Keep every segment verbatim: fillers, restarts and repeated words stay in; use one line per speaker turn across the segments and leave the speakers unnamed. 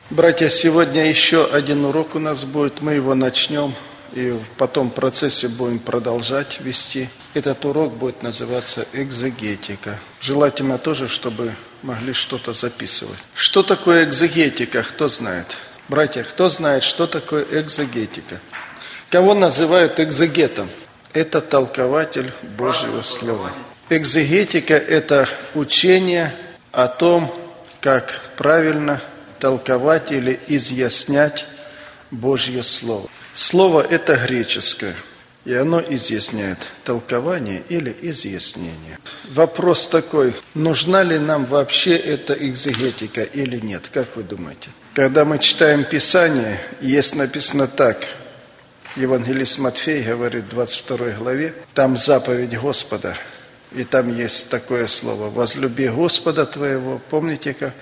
Братья, сегодня еще один урок у нас будет, мы его начнем и потом в процессе будем продолжать вести. Этот урок будет называться экзегетика. Желательно тоже, чтобы могли что-то записывать. Что такое экзегетика, кто знает? Братья, кто знает, что такое экзегетика? Кого называют экзегетом? Это толкователь Божьего Слова. Экзегетика – это учение о том, как правильно толковать или изъяснять Божье Слово. Слово это греческое, и оно изъясняет толкование или изъяснение. Вопрос такой, нужна ли нам вообще эта экзегетика или нет, как вы думаете? Когда мы читаем Писание, есть написано так, Евангелист Матфей говорит в двадцать второй главе, там заповедь Господа, и там есть такое слово, возлюби Господа твоего, помните как?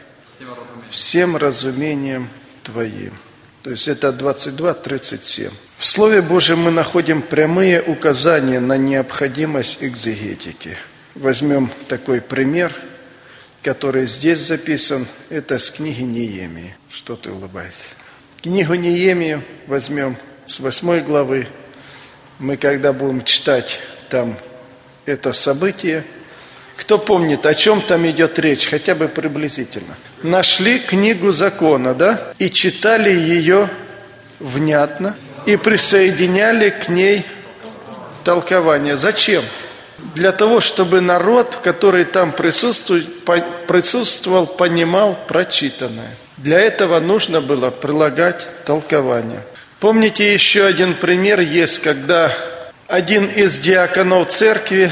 Всем разумением твоим. То есть это двадцать два тридцать семь. В Слове Божьем мы находим прямые указания на необходимость экзегетики. Возьмем такой пример, который здесь записан. Это с книги Неемии. Что ты улыбаешься? Книгу Неемию возьмем с восьмой главы. Мы когда будем читать там это событие, кто помнит, о чем там идет речь, хотя бы приблизительно? Нашли книгу закона, да? И читали ее внятно, и присоединяли к ней толкование. Зачем? Для того, чтобы народ, который там присутствует, присутствовал, понимал прочитанное. Для этого нужно было прилагать толкование. Помните, еще один пример есть, когда один из диаконов церкви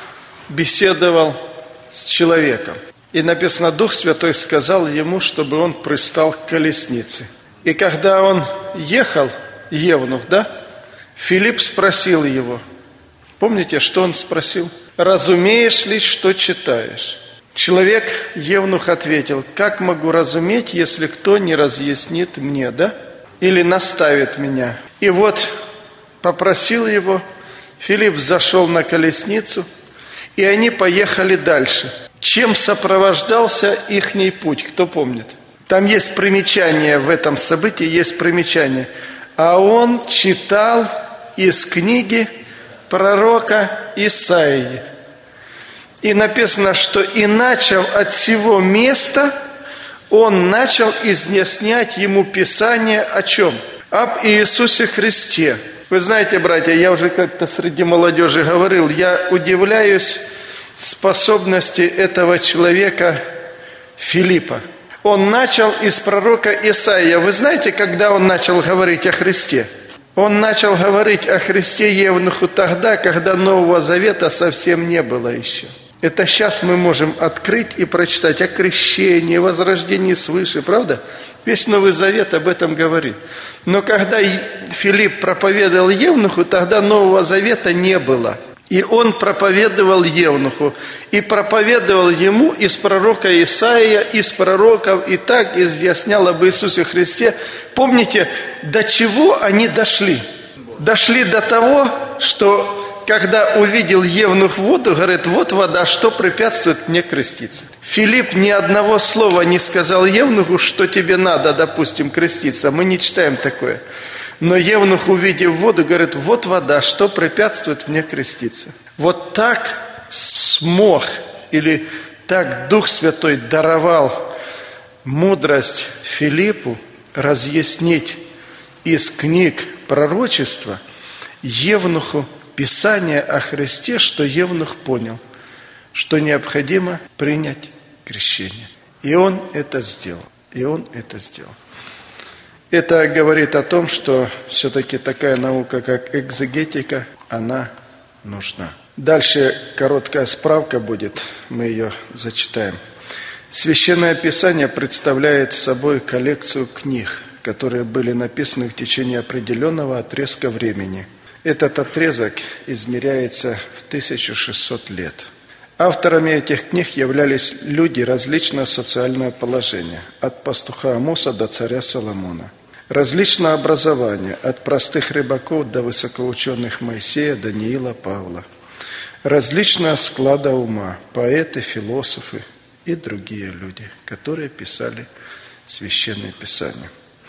беседовал с человеком. И написано, Дух Святой сказал ему, чтобы он пристал к колеснице. И когда он ехал, евнух, да, Филипп спросил его, помните, что он спросил? Разумеешь ли, что читаешь? Человек, евнух, ответил, как могу разуметь, если кто не разъяснит мне, да? Или наставит меня? И вот попросил его, Филипп зашел на колесницу, и они поехали дальше. Чем сопровождался ихний путь, кто помнит? Там есть примечание в этом событии, есть примечание. А он читал из книги пророка Исаии. И написано, что и начал от сего места, он начал изъяснять ему Писание о чем? Об Иисусе Христе. Вы знаете, братья, я уже как-то среди молодежи говорил, я удивляюсь способности этого человека Филиппа. Он начал из пророка Исаия. Вы знаете, когда он начал говорить о Христе? Он начал говорить о Христе евнуху тогда, когда Нового Завета совсем не было еще. Это сейчас мы можем открыть и прочитать о крещении, возрождении свыше, правда? Весь Новый Завет об этом говорит. Но когда Филипп проповедовал евнуху, тогда Нового Завета не было. И он проповедовал евнуху. И проповедовал ему из пророка Исаия, из пророков, и так изъяснял об Иисусе Христе. Помните, до чего они дошли? Дошли до того, что когда увидел евнух воду, говорит, вот вода, что препятствует мне креститься? Филипп ни одного слова не сказал евнуху, что тебе надо, допустим, креститься. Мы не читаем такое. Но евнух, увидев воду, говорит, вот вода, что препятствует мне креститься? Вот так смог, или так Дух Святой даровал мудрость Филиппу разъяснить из книг пророчества евнуху Писание о Христе, что евнух понял, что необходимо принять крещение. И он это сделал. И он это сделал. Это говорит о том, что все-таки такая наука, как экзегетика, она нужна. Дальше короткая справка будет, мы ее зачитаем. Священное Писание представляет собой коллекцию книг, которые были написаны в течение определенного отрезка времени. Этот отрезок измеряется в тысячу шестьсот лет. Авторами этих книг являлись люди различного социального положения, от пастуха Амоса до царя Соломона. Различное образование, от простых рыбаков до высокоученых Моисея, Даниила, Павла. Различного склада ума, поэты, философы и другие люди, которые писали Священное Писание.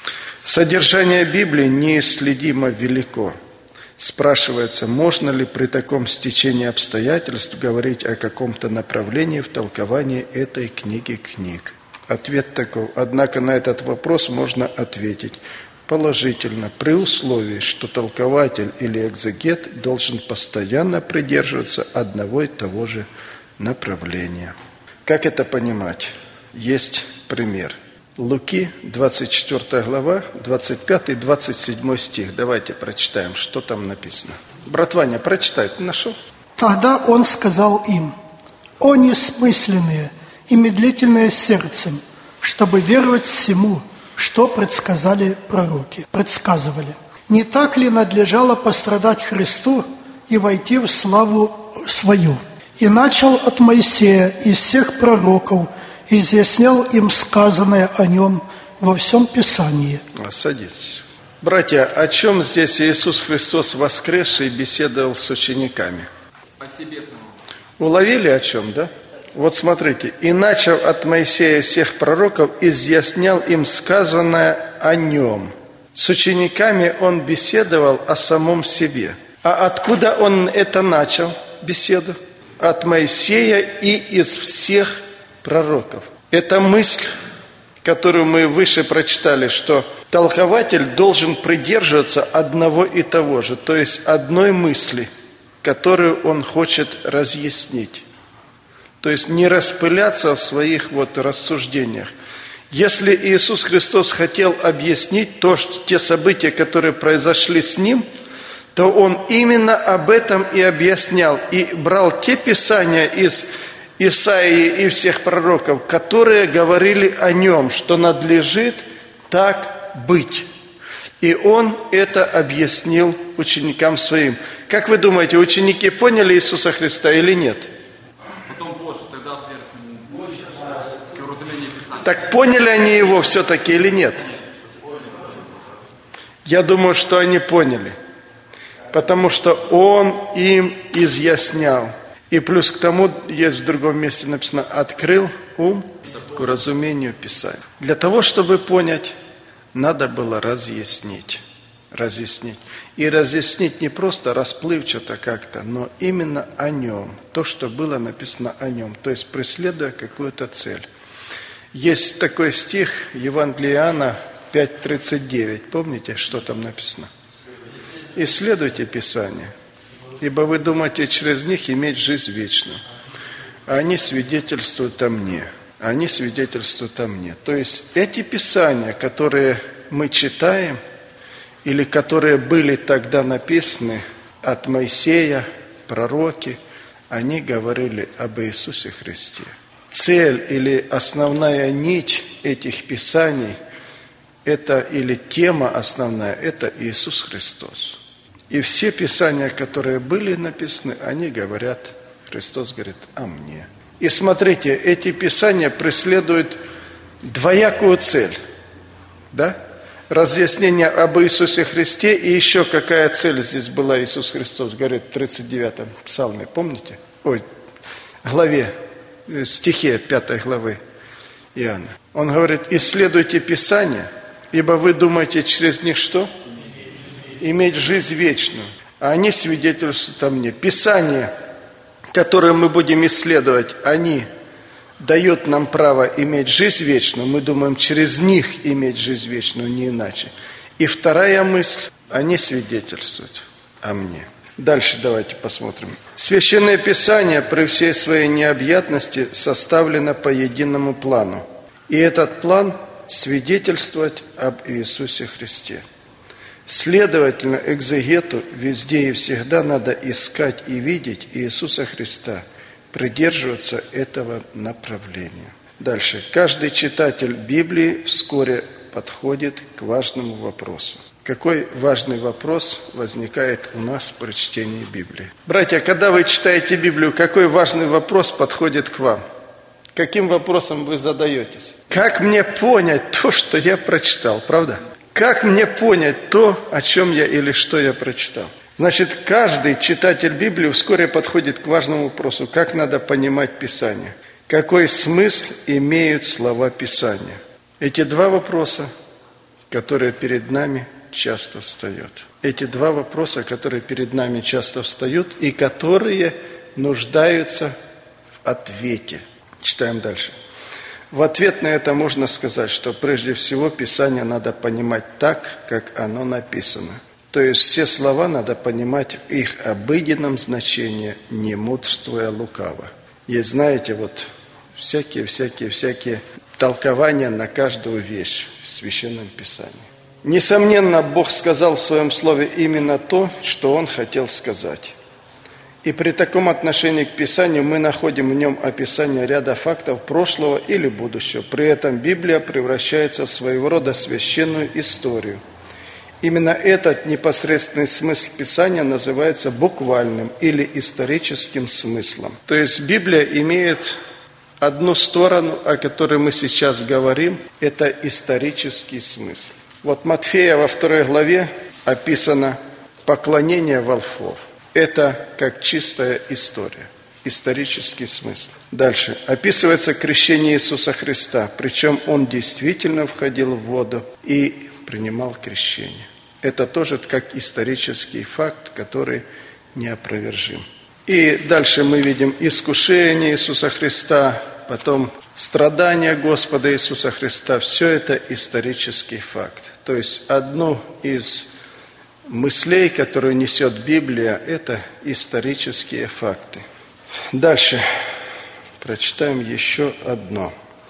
Содержание Библии неисследимо велико. Спрашивается, можно ли при таком стечении обстоятельств говорить о каком-то направлении в толковании этой книги книг? Ответ таков. Однако на этот вопрос можно ответить положительно, при условии, что толкователь или экзегет должен постоянно придерживаться одного и того же направления. Как это понимать? Есть пример. Луки, двадцать четвёртая глава, двадцать пятый и двадцать седьмой стих. Давайте прочитаем, что там написано. Брат Ваня, прочитай, ты нашел?
Тогда он сказал им: «О несмысленные и медлительные сердцем, чтобы веровать всему, что предсказали пророки, предсказывали. Не так ли надлежало пострадать Христу и войти в славу свою? И начал от Моисея и всех пророков, изъяснял им сказанное о нем во всем Писании».
Садитесь. Братья, о чем здесь Иисус Христос воскресший беседовал с учениками?
О себе самом.
Уловили о чем, да? Вот смотрите. «И начал от Моисея всех пророков, изъяснял им сказанное о нем». С учениками он беседовал о самом себе. А откуда он это начал, беседу? От Моисея и из всех пророков. Это мысль, которую мы выше прочитали, что толкователь должен придерживаться одного и того же, то есть одной мысли, которую он хочет разъяснить. То есть не распыляться в своих вот рассуждениях. Если Иисус Христос хотел объяснить то, что, те события, которые произошли с Ним, то Он именно об этом и объяснял. И брал те писания из Исаии и всех пророков, которые говорили о Нем, что надлежит так быть. И Он это объяснил ученикам Своим. Как вы думаете, ученики поняли Иисуса Христа или нет? Так поняли они Его все-таки или нет? Я думаю, что они поняли. Потому что Он им изъяснял. И плюс к тому, есть в другом месте написано, открыл ум к разумению Писания. Для того, чтобы понять, надо было разъяснить. Разъяснить. И разъяснить не просто расплывчато как-то, но именно о Нем. То, что было написано о Нем. То есть преследуя какую-то цель. Есть такой стих Евангелия Иоанна пять тридцать девять. Помните, что там написано? «Исследуйте Писание, ибо вы думаете через них иметь жизнь вечную. А они свидетельствуют о мне». Они свидетельствуют о мне. То есть эти Писания, которые мы читаем, или которые были тогда написаны от Моисея, пророки, они говорили об Иисусе Христе. Цель или основная нить этих Писаний, это или тема основная, это Иисус Христос. И все Писания, которые были написаны, они говорят, Христос говорит о мне. И смотрите, эти Писания преследуют двоякую цель. Да? Разъяснение об Иисусе Христе, и еще какая цель здесь была, Иисус Христос говорит в тридцать девятом псалме, помните? Ой, главе, стихе пятой главы Иоанна. Он говорит, исследуйте Писания, ибо вы думаете через них что? Иметь жизнь вечную. А они свидетельствуют о мне. Писания, которые мы будем исследовать, они дают нам право иметь жизнь вечную. Мы думаем через них иметь жизнь вечную, не иначе. И вторая мысль, они свидетельствуют о мне. Дальше давайте посмотрим. Священное Писание при всей своей необъятности составлено по единому плану. И этот план – свидетельствовать об Иисусе Христе. Следовательно, экзегету везде и всегда надо искать и видеть Иисуса Христа, придерживаться этого направления. Дальше. Каждый читатель Библии вскоре подходит к важному вопросу. Какой важный вопрос возникает у нас при чтении Библии? Братья, когда вы читаете Библию, какой важный вопрос подходит к вам? Каким вопросом вы задаетесь? Как мне понять то, что я прочитал, правда? Как мне понять то, о чем я или что я прочитал? Значит, каждый читатель Библии вскоре подходит к важному вопросу. Как надо понимать Писание? Какой смысл имеют слова Писания? Эти два вопроса, которые перед нами часто встают. Эти два вопроса, которые перед нами часто встают и которые нуждаются в ответе. Читаем дальше. В ответ на это можно сказать, что прежде всего Писание надо понимать так, как оно написано. То есть все слова надо понимать в их обыденном значении, не мудрствуя лукаво. Есть, знаете, вот всякие, всякие, всякие толкования на каждую вещь в Священном Писании. Несомненно, Бог сказал в Своем Слове именно то, что Он хотел сказать. И при таком отношении к Писанию мы находим в нем описание ряда фактов прошлого или будущего. При этом Библия превращается в своего рода священную историю. Именно этот непосредственный смысл Писания называется буквальным или историческим смыслом. То есть Библия имеет одну сторону, о которой мы сейчас говорим, это исторический смысл. Вот Матфея во второй главе описано поклонение волхвов. Это как чистая история, исторический смысл. Дальше. Описывается крещение Иисуса Христа, причем Он действительно входил в воду и принимал крещение. Это тоже как исторический факт, который неопровержим. И дальше мы видим искушение Иисуса Христа, потом страдания Господа Иисуса Христа. Все это исторический факт. То есть одну из мыслей, которую несет Библия, это исторические факты. Дальше прочитаем еще одно.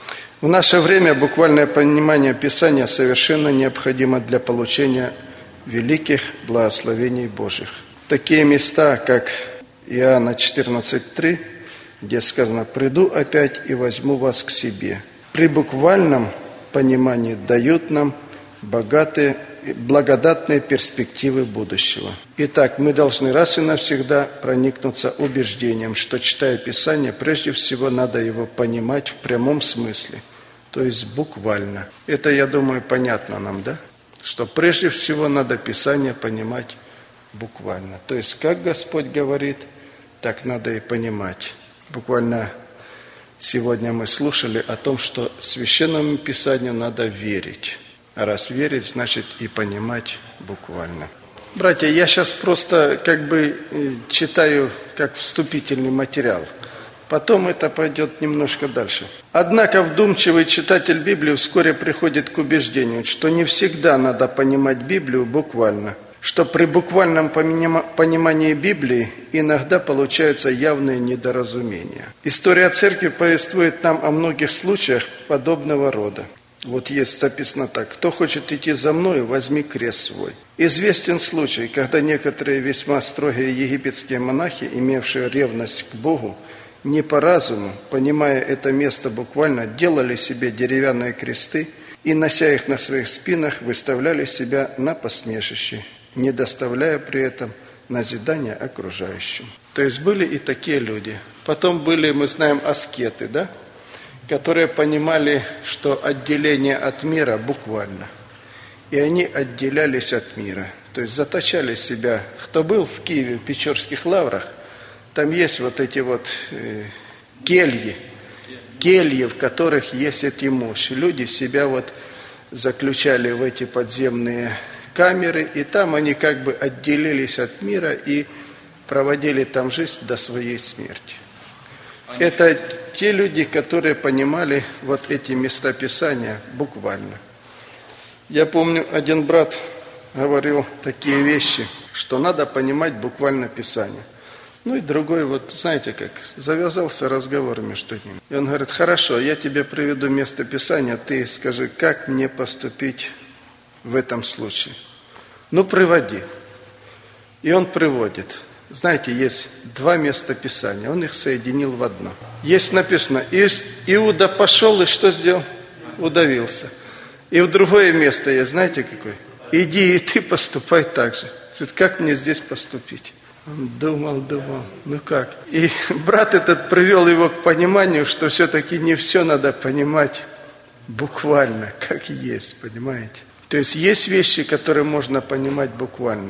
В наше время буквальное понимание Писания совершенно необходимо для получения великих благословений Божьих. Такие места, как Иоанна четырнадцать три, где сказано «Приду опять и возьму вас к себе». При буквальном понимании дают нам богатые, благодатные перспективы будущего. Итак, мы должны раз и навсегда проникнуться убеждением, что, читая Писание, прежде всего надо его понимать в прямом смысле, то есть буквально. Это, я думаю, понятно нам, да? Что прежде всего надо Писание понимать буквально. То есть, как Господь говорит, так надо и понимать. Буквально сегодня мы слушали о том, что Священному Писанию надо верить. А раз верить, значит и понимать буквально. Братья, я сейчас просто как бы читаю как вступительный материал. Потом это пойдет немножко дальше. Однако вдумчивый читатель Библии вскоре приходит к убеждению, что не всегда надо понимать Библию буквально. Что при буквальном понимании Библии иногда получаются явные недоразумения. История Церкви повествует нам о многих случаях подобного рода. Вот есть записано так: «Кто хочет идти за мною, возьми крест свой». Известен случай, когда некоторые весьма строгие египетские монахи, имевшие ревность к Богу, не по разуму, понимая это место буквально, делали себе деревянные кресты и, нося их на своих спинах, выставляли себя на посмешище, не доставляя при этом назидания окружающим. То есть были и такие люди. Потом были, мы знаем, аскеты, да? Которые понимали, что отделение от мира буквально. И они отделялись от мира. То есть заточали себя. Кто был в Киеве, в Печорских лаврах, там есть вот эти вот э, кельи, кельи, в которых есть эти мощи. Люди себя вот заключали в эти подземные камеры, и там они как бы отделились от мира и проводили там жизнь до своей смерти. Это те люди, которые понимали вот эти места Писания буквально. Я помню, один брат говорил такие вещи, что надо понимать буквально Писание. Ну и другой, вот знаете как, завязался разговор между ними. И он говорит: хорошо, я тебе приведу место Писания, ты скажи, как мне поступить в этом случае. Ну, приводи. И он приводит. Знаете, есть два места Писания, он их соединил в одно. Есть написано: Иуда пошел и что сделал? Удавился. И в другое место есть, знаете какое? Иди и ты поступай так же. Говорит, как мне здесь поступить? Он думал, думал, ну как? И брат этот привел его к пониманию, что все-таки не все надо понимать буквально, как есть, понимаете? То есть есть вещи, которые можно понимать буквально.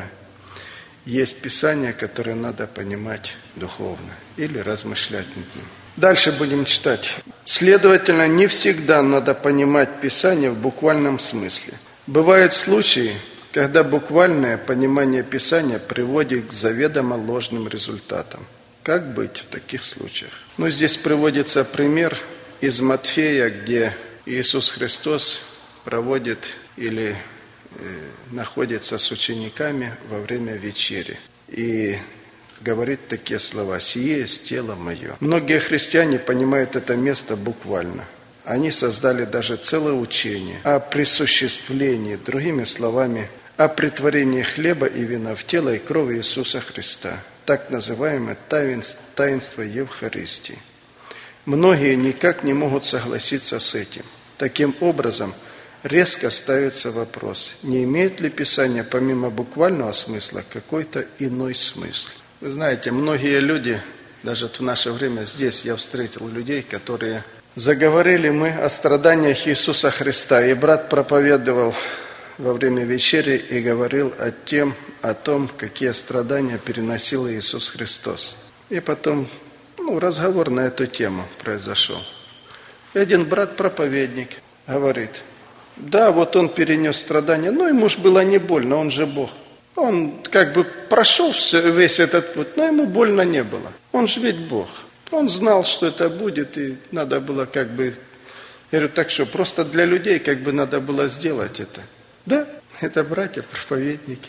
Есть Писание, которое надо понимать духовно или размышлять над ним. Дальше будем читать. Следовательно, не всегда надо понимать Писание в буквальном смысле. Бывают случаи, когда буквальное понимание Писания приводит к заведомо ложным результатам. Как быть в таких случаях? Ну, здесь приводится пример из Матфея, где Иисус Христос проводит или э, находится с учениками во время вечери. И говорит такие слова: «Сие есть тело мое». Многие христиане понимают это место буквально. Они создали даже целое учение о присуществлении, другими словами, о претворении хлеба и вина в тело и кровь Иисуса Христа, так называемое таинство Евхаристии. Многие никак не могут согласиться с этим. Таким образом, резко ставится вопрос, не имеет ли Писание помимо буквального смысла какой-то иной смысл. Вы знаете, многие люди, даже в наше время здесь я встретил людей, которые заговорили мы о страданиях Иисуса Христа, и брат проповедовал во время вечери и говорил о, тем, о том, какие страдания переносил Иисус Христос. И потом ну, разговор на эту тему произошел. И один брат-проповедник говорит: да, вот он перенес страдания, но ему же было не больно, он же Бог. Он как бы прошел все, весь этот путь, но ему больно не было. Он же ведь Бог. Он знал, что это будет, и надо было как бы... Я говорю, так что, просто для людей как бы надо было сделать это. Да, это братья-проповедники.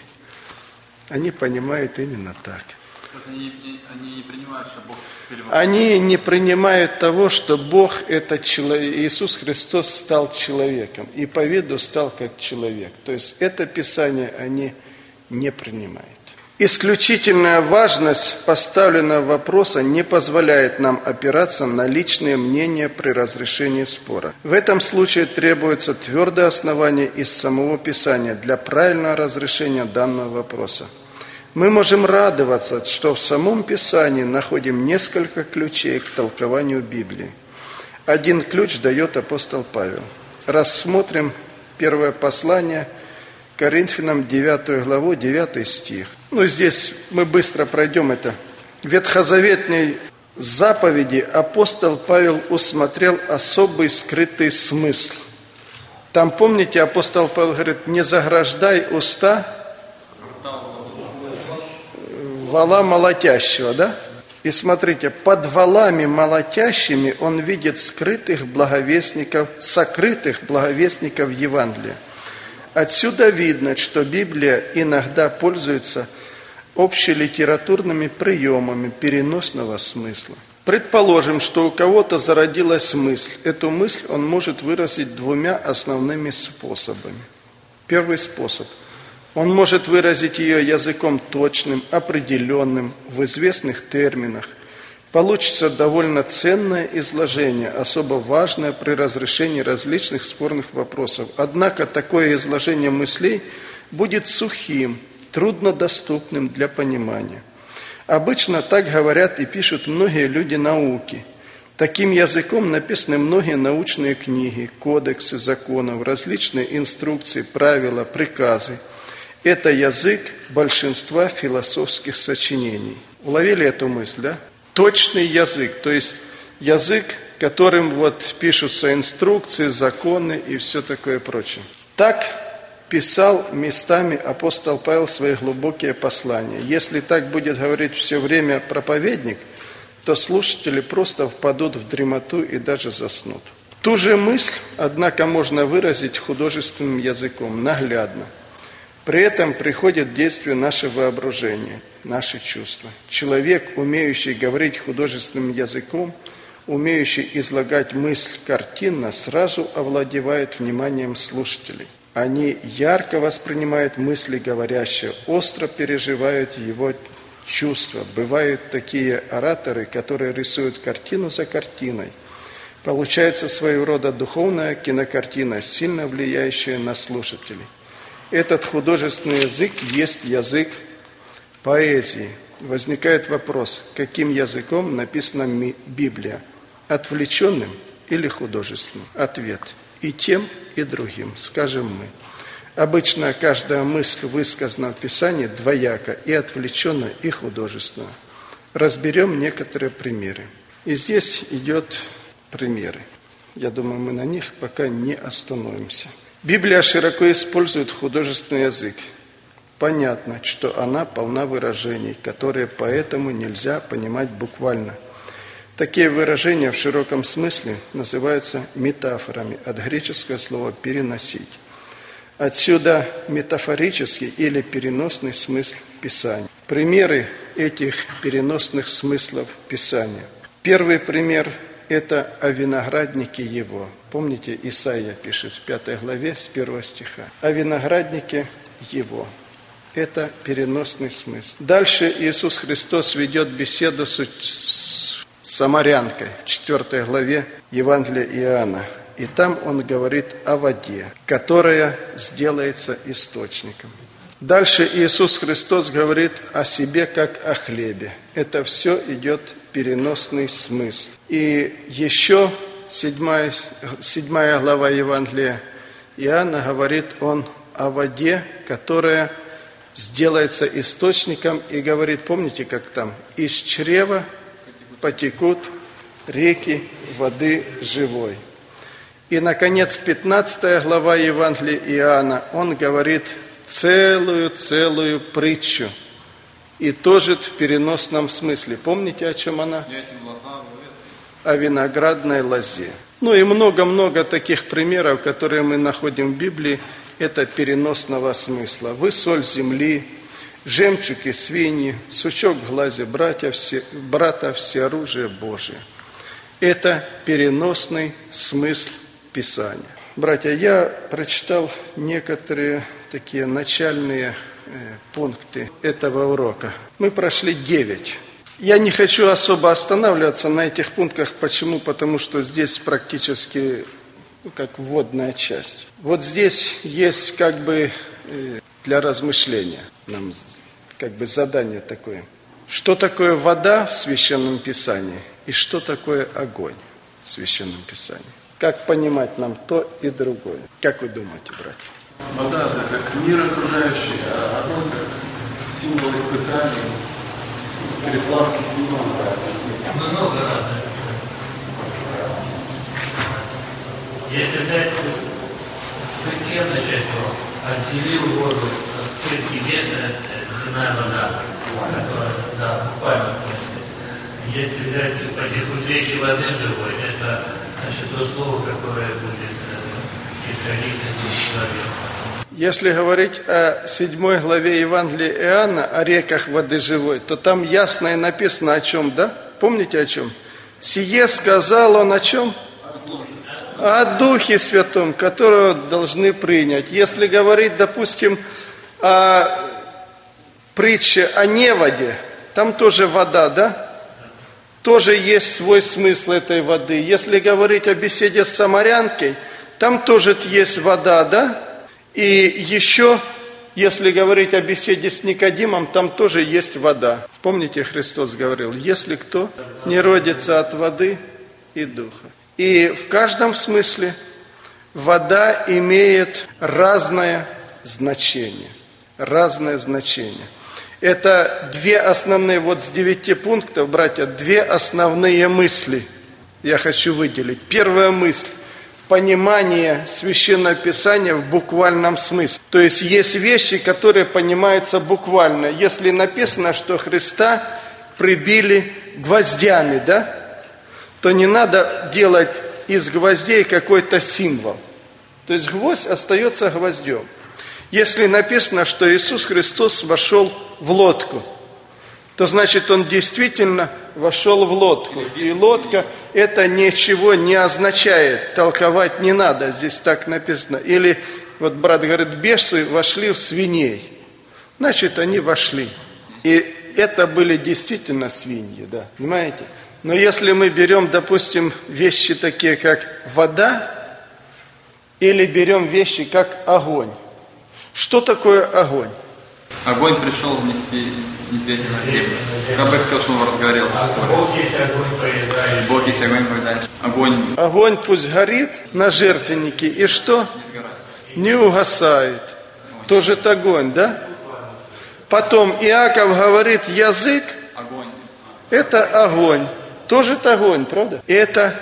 Они понимают именно так.
Они, они не принимают, что Бог переводит.
Они не принимают того, что Бог это человек. Иисус Христос стал человеком и по виду стал как человек. То есть это Писание они не принимают. Исключительная важность поставленного вопроса не позволяет нам опираться на личные мнения при разрешении спора. В этом случае требуется твердое основание из самого Писания для правильного разрешения данного вопроса. Мы можем радоваться, что в самом Писании находим несколько ключей к толкованию Библии. Один ключ дает апостол Павел. Рассмотрим первое послание Коринфянам, девятую главу, девятый стих. Ну, здесь мы быстро пройдем это. В ветхозаветной заповеди апостол Павел усмотрел особый скрытый смысл. Там, помните, апостол Павел говорит: не заграждай уста вала молотящего, да? И смотрите, под валами молотящими он видит скрытых благовестников, сокрытых благовестников Евангелия. Отсюда видно, что Библия иногда пользуется общелитературными приемами переносного смысла. Предположим, что у кого-то зародилась мысль. Эту мысль он может выразить двумя основными способами. Первый способ. Он может выразить ее языком точным, определенным, в известных терминах. Получится довольно ценное изложение, особо важное при разрешении различных спорных вопросов. Однако такое изложение мыслей будет сухим, труднодоступным для понимания. Обычно так говорят и пишут многие люди науки. Таким языком написаны многие научные книги, кодексы законов, различные инструкции, правила, приказы. Это язык большинства философских сочинений. Уловили эту мысль, да? Точный язык, то есть язык, которым вот пишутся инструкции, законы и все такое прочее. Так писал местами апостол Павел свои глубокие послания. Если так будет говорить все время проповедник, то слушатели просто впадут в дремоту и даже заснут. Ту же мысль, однако, можно выразить художественным языком, наглядно. При этом приходит в действие наше воображение, наши чувства. Человек, умеющий говорить художественным языком, умеющий излагать мысль картинно, сразу овладевает вниманием слушателей. Они ярко воспринимают мысли говорящего, остро переживают его чувства. Бывают такие ораторы, которые рисуют картину за картиной. Получается своего рода духовная кинокартина, сильно влияющая на слушателей. Этот художественный язык есть язык поэзии. Возникает вопрос, каким языком написана Библия? Отвлеченным или художественным? Ответ: и тем, и другим, скажем мы. Обычно каждая мысль высказана в Писании двояко, и отвлеченно, и художественно. Разберем некоторые примеры. И здесь идет примеры. Я думаю, мы на них пока не остановимся. Библия широко использует художественный язык. Понятно, что она полна выражений, которые поэтому нельзя понимать буквально. Такие выражения в широком смысле называются метафорами, от греческого слова «переносить». Отсюда метафорический или переносный смысл Писания. Примеры этих переносных смыслов Писания. Первый пример – это о винограднике его. Помните, Исаия пишет в пятой главе с первого стиха. О винограднике его. Это переносный смысл. Дальше Иисус Христос ведет беседу с самарянкой в четвертой главе Евангелия Иоанна. И там он говорит о воде, которая сделается источником. Дальше Иисус Христос говорит о себе как о хлебе. Это все идет переносный смысл. И еще седьмая, седьмая глава Евангелия Иоанна говорит он о воде, которая сделается источником, и говорит, помните, как там, из чрева потекут реки воды живой. И, наконец, пятнадцатая глава Евангелия Иоанна, он говорит целую-целую притчу, и тоже в переносном смысле. Помните, о чем она? О виноградной лозе. Ну и много-много таких примеров, которые мы находим в Библии, это переносного смысла. Вы соль земли, жемчуг и свиньи, сучок в глазе братья, все, брата, все оружие Божие. Это переносный смысл Писания. Братья, я прочитал некоторые такие начальные э, пункты этого урока. Мы прошли девять. Я не хочу особо останавливаться на этих пунктах. Почему? Потому что здесь практически ну, как вводная часть. Вот здесь есть как бы э, для размышления, нам как бы задание такое. Что такое вода в Священном Писании и что такое огонь в Священном Писании? Как понимать нам то и другое? Как вы думаете, братья?
Вода – это как мир окружающий, а огонь как символ испытаний, переплавки.
Много разных. Если взять скрытье начать, то отделил воду от скрытки веса, это ледяная вода, которая, да, буквально. Если взять потекут речи воды живой, это значит то слово, которое будет исходить из человека.
Если говорить о седьмой главе Евангелия Иоанна, о реках воды живой, то там ясно и написано о чем, да? Помните о чем? «Сие сказал он о чем?» О Духе Святом, которого должны принять. Если говорить, допустим, о притче о неводе, там тоже вода, да? Тоже есть свой смысл этой воды. Если говорить о беседе с самарянкой, там тоже есть вода, да? И еще, если говорить о беседе с Никодимом, там тоже есть вода. Помните, Христос говорил, если кто не родится от воды и духа. И в каждом смысле вода имеет разное значение. Разное значение. Это две основные, вот с девяти пунктов, братья, две основные мысли я хочу выделить. Первая мысль – понимание Священного Писания в буквальном смысле. То есть есть вещи, которые понимаются буквально. Если написано, что Христа прибили гвоздями, да, то не надо делать из гвоздей какой-то символ. То есть гвоздь остается гвоздем. Если написано, что Иисус Христос вошел в лодку, то значит Он действительно вошел в лодку. И лодка это ничего не означает, толковать не надо, здесь так написано. Или вот брат говорит, бесы вошли в свиней. Значит, они вошли. И это были действительно свиньи, да, понимаете? Но если мы берем, допустим, вещи такие, как вода, или берем вещи, как огонь. Что такое огонь?
Огонь пришел внести медведя на землю. Как бы хотел, чтобы он разговаривал.
Бог есть огонь поедает.
Бог есть огонь поедает. Огонь.
Огонь пусть горит на жертвеннике, и что? Не угасает. Тоже это огонь, да? Потом Иаков говорит, язык
Огонь.
это огонь. Тоже это огонь, правда? Это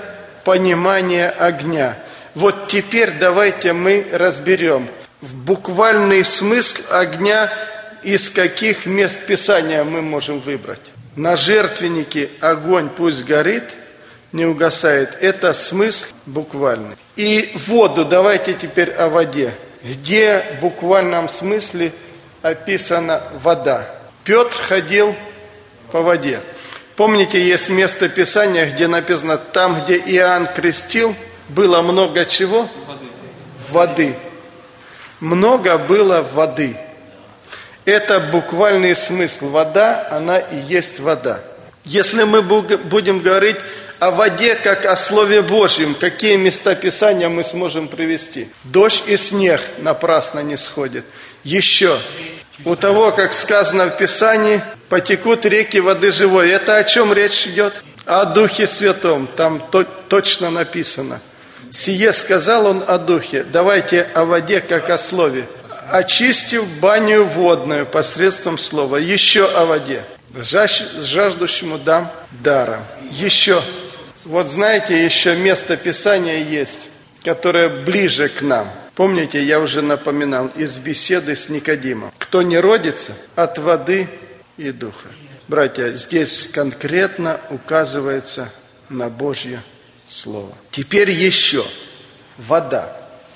понимание огня. Вот теперь давайте мы разберем буквальный смысл огня, из каких мест Писания мы можем выбрать. На жертвеннике огонь пусть горит, не угасает. Это смысл буквальный. И воду, давайте теперь о воде. Где в буквальном смысле описана вода? Петр ходил по воде. Помните, есть место Писания, где написано, там, где Иоанн крестил, было много чего? Воды. Воды. Много было воды. Это буквальный смысл. Вода, она и есть вода. Если мы будем говорить о воде, как о Слове Божьем, какие места Писания мы сможем привести? Дождь и снег напрасно не сходят. Еще. У того, как сказано в Писании, потекут реки воды живой. Это о чем речь идет? О Духе Святом. Там то, точно написано. Сие сказал он о Духе. Давайте о воде, как о Слове. Очистив баню водную посредством слова. Еще о воде. Жаждущему дам даром. Еще. Вот знаете, еще место Писания есть, которое ближе к нам. Помните, я уже напоминал, из беседы с Никодимом. Кто не родится от воды и духа. Братья, здесь конкретно указывается на Божье Слово. Теперь еще. Вода.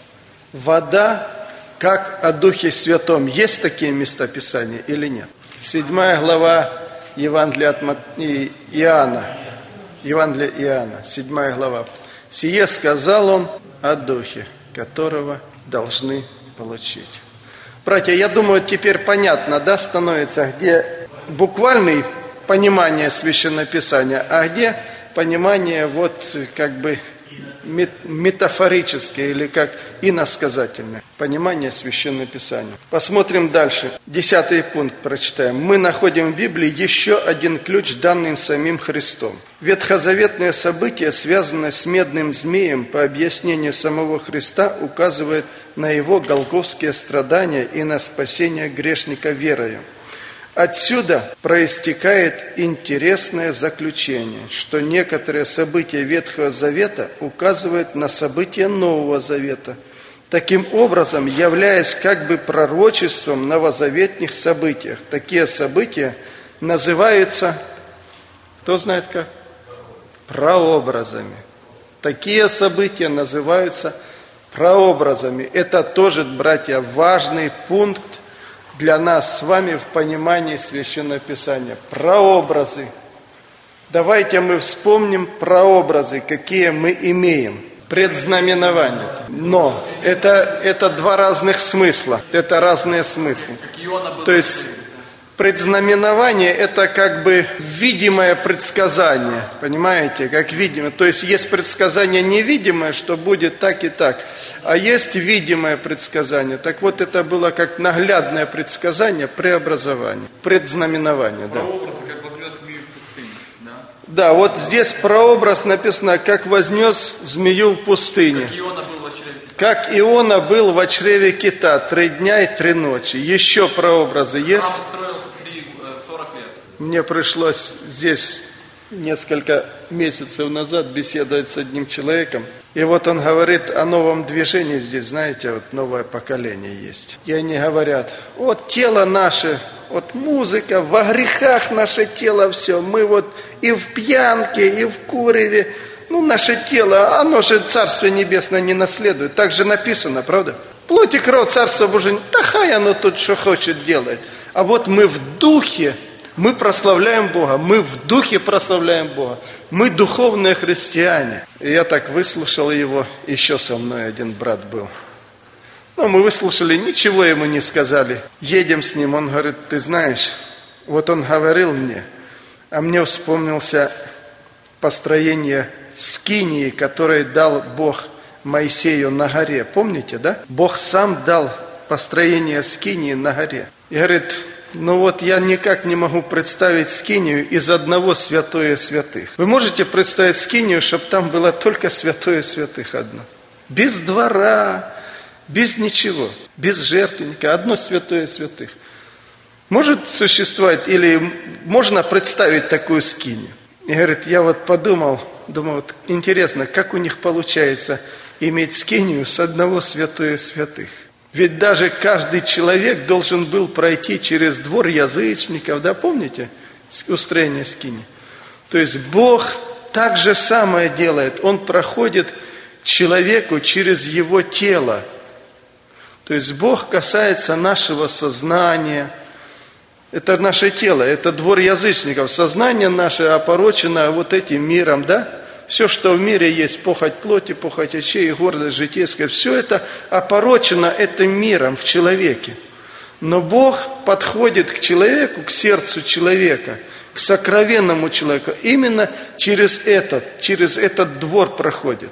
Вода, как о Духе Святом. Есть такие места Писания или нет? Седьмая глава Евангелия от Иоанна. Евангелие Иоанна, седьмая глава. Сие сказал он о Духе, которого должны получить. Братья, я думаю, теперь понятно, да, становится, где буквальное понимание Священного Писания, а где понимание вот как бы метафорическое или как иносказательное понимание Священного Писания. Посмотрим дальше. Десятый пункт прочитаем. Мы находим в Библии еще один ключ, данный самим Христом. Ветхозаветное событие, связанное с медным змеем, по объяснению самого Христа, указывает на его голгофские страдания и на спасение грешника верою. Отсюда проистекает интересное заключение, что некоторые события Ветхого Завета указывают на события Нового Завета, таким образом являясь как бы пророчеством новозаветных событиях. Такие события называются, кто знает как? Прообразами. Такие события называются прообразами. Это тоже, братья, важный пункт для нас с вами в понимании Священного Писания. Прообразы. Давайте мы вспомним прообразы, какие мы имеем. Предзнаменование. Но это, это два разных смысла. Это разные смыслы. То есть предзнаменование это как бы видимое предсказание. Понимаете? Как видимое. То есть есть предсказание невидимое, что будет так и так. А есть видимое предсказание. Так вот, это было как наглядное предсказание преобразования. Предзнаменование, да.
Прообраз, как вознес змею в пустыне, да?
Да, вот здесь прообраз написано, как вознес змею в пустыне.
Как Иона был в чреве кита.
Как Иона был в чреве кита три дня и три ночи. Еще прообразы есть?
Храм строился три, сорок лет.
Мне пришлось здесь несколько месяцев назад беседовать с одним человеком. И вот он говорит о новом движении здесь, знаете, вот новое поколение есть. И они говорят, вот тело наше, вот музыка, во грехах наше тело все. Мы вот и в пьянке, и в куреве. Ну, наше тело, оно же Царствие Небесное не наследует. Так же написано, правда? Плоть и кровь Царства Божьего, да хай оно тут что хочет делает. А вот мы в духе, мы прославляем Бога, мы в духе прославляем Бога. Мы духовные христиане. И я так выслушал его, еще со мной один брат был. Ну, мы выслушали, ничего ему не сказали. Едем с ним, он говорит, ты знаешь, вот он говорил мне, а мне вспомнился построение скинии, которое дал Бог Моисею на горе. Помните, да? Бог сам дал построение скинии на горе. И говорит, ну вот я никак не могу представить скинию из одного святое святых. Вы можете представить скинию, чтобы там было только святое святых одно? Без двора, без ничего, без жертвенника, одно святое святых. Может существовать или можно представить такую скинию? И говорит, я вот подумал, думаю, вот интересно, как у них получается иметь скинию с одного святое святых. Ведь даже каждый человек должен был пройти через двор язычников, да, помните, устроение скинии? То есть Бог так же самое делает, Он проходит человеку через его тело. То есть Бог касается нашего сознания. Это наше тело, это двор язычников. Сознание наше опорочено вот этим миром, да? Все, что в мире есть, похоть плоти, похоть очей, гордость житейская, все это опорочено этим миром в человеке. Но Бог подходит к человеку, к сердцу человека, к сокровенному человеку. Именно через этот, через этот двор проходит.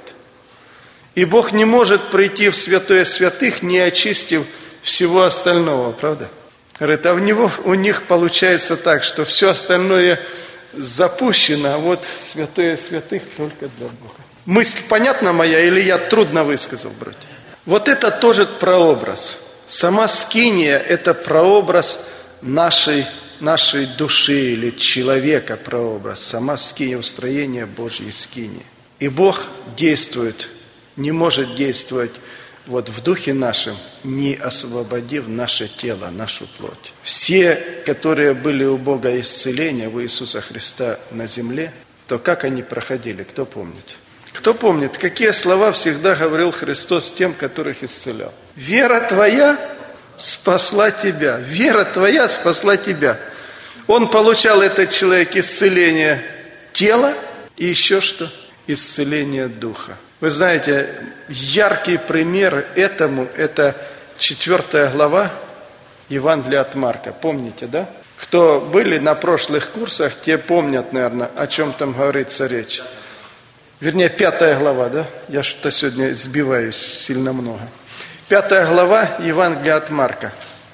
И Бог не может прийти в святое святых, не очистив всего остального, правда? Говорит, а в него, у них получается так, что все остальное запущено, а вот святое святых только для Бога. Мысль понятна моя или я трудно высказал, братья? Вот это тоже прообраз. Сама скиния – это прообраз нашей, нашей души или человека прообраз. Сама скиния, устроение Божьей скинии. И Бог действует, не может действовать вот в духе нашем, не освободив наше тело, нашу плоть. Все, которые были у Бога исцеления, у Иисуса Христа на земле, то как они проходили, кто помнит? Кто помнит, какие слова всегда говорил Христос тем, которых исцелял? Вера твоя спасла тебя. Вера твоя спасла тебя. Он получал, этот человек, исцеление тела и еще что? Исцеление духа. Вы знаете, яркий пример этому, это четвертая глава Евангелия от Марка. Помните, да? Кто были на прошлых курсах, те помнят, наверное, о чем там говорится речь. Вернее, пятая глава, да? Я что-то сегодня сбиваюсь сильно много. Пятая глава Евангелия от Марка.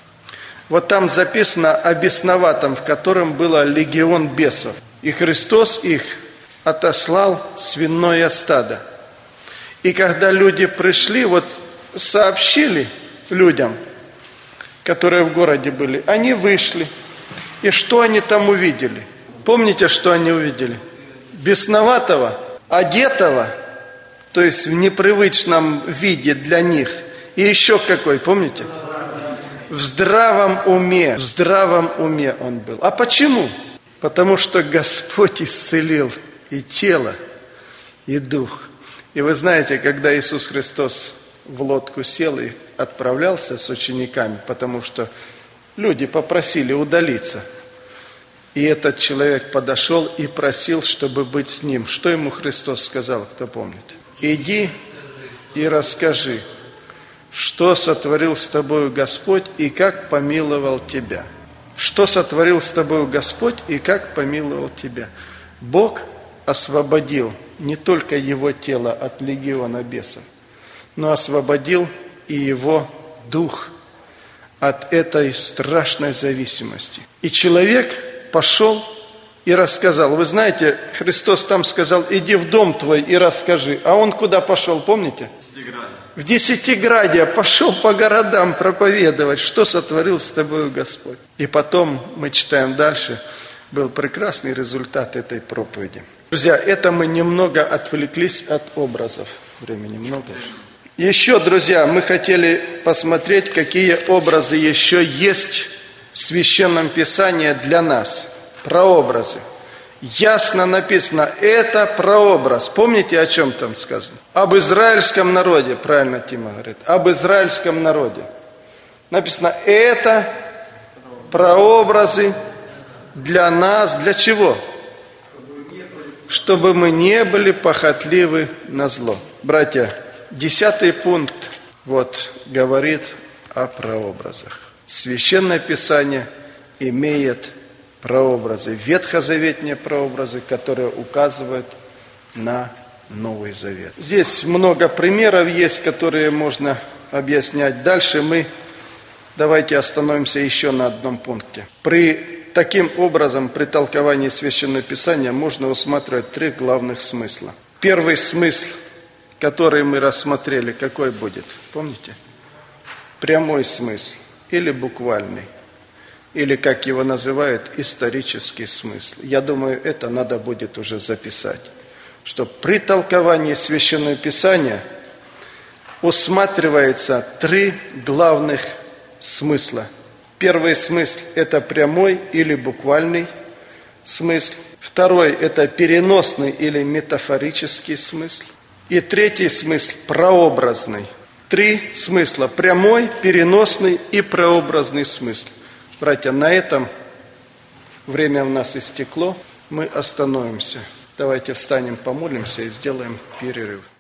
Вот там записано о бесноватом, в котором было легион бесов. И Христос их отослал свиное стадо. И когда люди пришли, вот сообщили людям, которые в городе были, они вышли. И что они там увидели? Помните, что они увидели? Бесноватого, одетого, то есть в непривычном виде для них. И еще какой, помните? В здравом уме, в здравом уме он был. А почему? Потому что Господь исцелил и тело, и дух. И вы знаете, когда Иисус Христос в лодку сел и отправлялся с учениками, потому что люди попросили удалиться. И этот человек подошел и просил, чтобы быть с ним. Что ему Христос сказал, кто помнит? Иди и расскажи, что сотворил с тобою Господь и как помиловал тебя. Что сотворил с тобою Господь и как помиловал тебя. Бог освободил не только его тело от легиона бесов, но освободил и его дух от этой страшной зависимости. И человек пошел и рассказал. Вы знаете, Христос там сказал, иди в дом твой и расскажи. А он куда пошел, помните? В Десятиградие пошел по городам проповедовать, что сотворил с тобою Господь. И потом, мы читаем дальше, был прекрасный результат этой проповеди. Друзья, это мы немного отвлеклись от образов. Времени много. Еще, друзья, мы хотели посмотреть, какие образы еще есть в Священном Писании для нас. Прообразы. Ясно написано, это прообраз. Помните, о чем там сказано? Об израильском народе, правильно Тима говорит, об израильском народе. Написано, это прообразы для нас, для чего? Чтобы мы не были похотливы на зло. Братья, десятый пункт вот говорит о прообразах. Священное Писание имеет прообразы, ветхозаветные прообразы, которые указывают на Новый Завет. Здесь много примеров есть, которые можно объяснять. Дальше мы, давайте остановимся еще на одном пункте. При Таким образом, при толковании Священного Писания можно усматривать три главных смысла. Первый смысл, который мы рассмотрели, какой будет? Помните? Прямой смысл или буквальный, или, как его называют, исторический смысл. Я думаю, это надо будет уже записать. что при толковании Священного Писания усматривается три главных смысла. Первый смысл – это прямой или буквальный смысл. Второй – это переносный или метафорический смысл. И третий смысл – прообразный. Три смысла – прямой, переносный и прообразный смысл. Братья, на этом время у нас истекло. Мы остановимся. Давайте встанем, помолимся и сделаем перерыв.